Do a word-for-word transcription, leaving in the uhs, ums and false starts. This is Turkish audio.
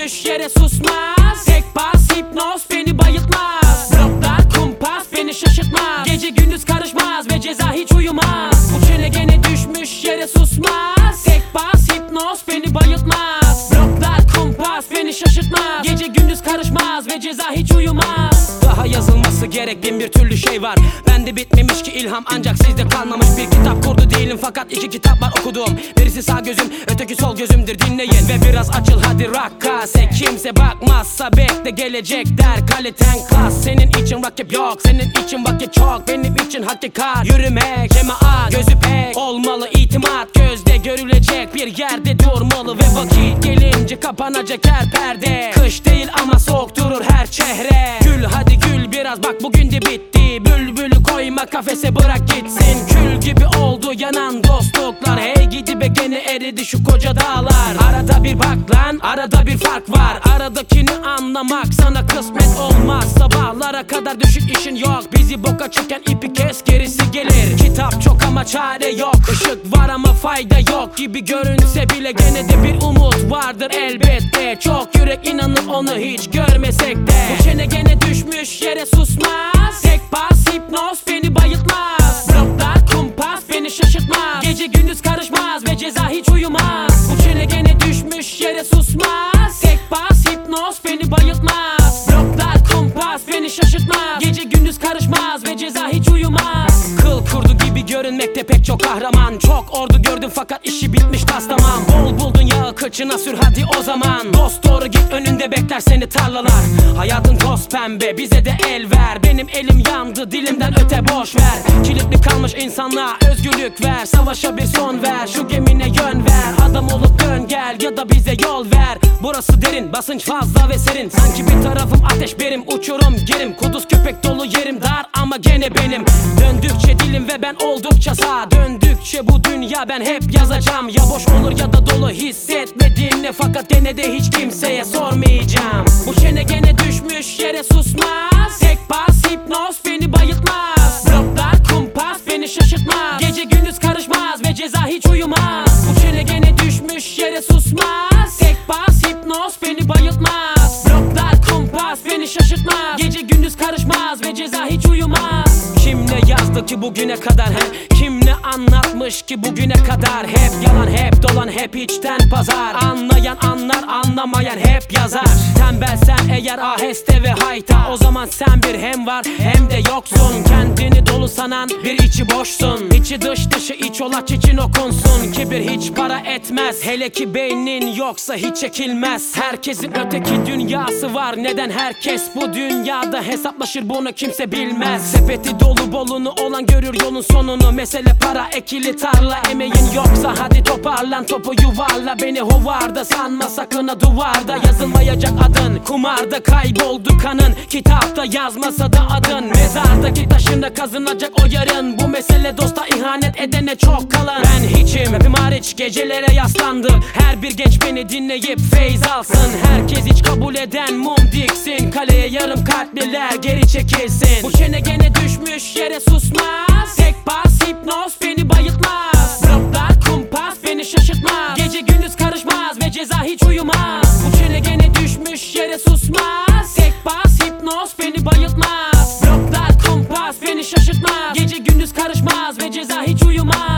düşmüş yere susmaz. Tek bas hipnoz beni bayıltmaz. Bloklar kumpas beni şaşırtmaz. Gece gündüz karışmaz ve ceza hiç uyumaz. Bu çene gene düşmüş yere susmaz. Tek bas hipnoz beni bayıltmaz. Bloklar kumpas beni şaşırtmaz. Gece gündüz karışmaz ve ceza hiç uyumaz. Daha yazılması gerek bin bir türlü şey var. Bende bitmemiş ki ilham, ancak sizde kalmamış. Bir kitap kurdu değilim fakat iki kitap var okuduğum. Birisi sağ gözüm, öteki sol gözümdür, dinleyin. Ve biraz açıl hadi rakkase. Kimse bakmazsa bekle gelecek der. Kaliten klas, senin için rakip yok. Senin için vakit çok, benim için hakikat. Yürümek, cemaat, gözü pek olmalı, itimat gözde görülecek. Bir yerde durmalı ve vakit gelince kapanacak her perde. Kış değil ama soğuk durur her çehre. Gül hadi gül biraz bak, bugün de bitti. Bülbülü koyma kafese, bırak gitsin. Kül gibi oldu yanan dostluklar. Hey gidi be gene eridi şu koca dağlar. Arada bir bak lan, arada bir fark var. Aradakini anlamak sana kısmet olmaz. Sabahlara kadar düşük işin yok. Bizi boka çeken ipi kes, gerisi gelir. Kitap çok ama çare yok. Işık var ama fayda yok gibi görünse bile gene de bir umut vardır elbette. Çok yürek inanır onu hiç görmesek de. Bu çene gene düşmüş yere susmaz. Tek bas hipnoz beni bayıltmaz. Bloklar kumpas beni şaşırtmaz. Gece gündüz karışmaz ve ceza hiç uyumaz. Bu çene gene düşmüş yere susmaz. Tek bas hipnoz beni bayıltmaz. Bloklar kumpas beni şaşırtmaz. Gece gündüz karışmaz ve ceza hiç uyumaz. Kıl kurdu gibi görünmekte pek çok kahraman. Çok ordu gördüm fakat işi bitmiş tas tamam. Bol buldun yağı kıçına sür hadi o zaman. Dost doğru git, önünde bekler seni tarlalar. Hayatın toz pembe, bize de el ver. Benim elim yandı, dilimden öte boş ver. Kilitli kalmış insanlığa özgürlük ver. Savaşa bir son ver, şu gemine yön ver. Adam olup dön gel ya da bize yol ver. Burası derin, basınç fazla ve serin. Sanki bir tarafım ateş benim, uçurum gerim. Kuduz köpek dolu yerim dar ama gene benim. Döndükçe dilim ve ben oldukça sağ. Döndükçe bu dünya ben hep yazacağım. Ya boş olur ya da dolu, hissetmediğimle fakat gene de hiç kimseye sormayacağım. Bu çene gene düşmüş yere susmaz. Tek bas hipnoz beni bayıltmaz. Bloklar kumpas beni şaşırtmaz. Gece gündüz karışmaz ve ceza hiç uyumaz. Bu çene gene düşmüş yere susmaz. Tek bas hipnoz beni bayıltmaz. Bloklar kumpas beni şaşırtmaz. Gece gündüz karışmaz ve ceza hiç uyumaz. Kim ne yazdı ki bugüne kadar he? Kim ne anlatmış ki bugüne kadar? Hep yalan, hep dolan, hep içten pazar. Anlayan anlar, anlamayan hep yazar. Tembelsen eğer aheste ve hayta, o zaman sen bir hem var hem de yoksun. Kendini dolu sanan bir içi boşsun. İçi dış dışı iç olaç için okunsun. Kibir hiç para etmez, hele ki beynin yoksa hiç çekilmez. Herkesin öteki dünyası var, neden herkes bu dünyada hesaplaşır bunu kimse bilmez. Sepeti dolu bolunu olan görür yolun sonunu. Mesele para, ekili tarla, emeğin yoksa hadi toparlan topu yuvarla. Beni hovarda sanma sakın ha, duvarda yazılmayacak adın. Kumarda kayboldu kanın, kitapta yazmasa da adın. Mezardaki taşında kazınacak o yarın. Bu mesele dosta ihanet edene çok kalın. Ben hiçim, hepim hariç gecelere yaslandı. Her bir genç beni dinleyip feyz alsın. Herkes hiç kabul eden mum diksin. Kaleye yarım kalpliler geri çekilsin. Bu çene gene düşmüş yere susmaz. Tek bas hipnoz beni bayıltmaz. Bloklar kumpas beni şaşırtmaz. Gece gündüz karışmaz ve ceza hiç uyumaz. Bu çene gene düşmüş yere susmaz. Tek bas hipnoz beni bayıltmaz. Bloklar kumpas beni şaşırtmaz. Gece gündüz karışmaz ve ceza hiç uyumaz.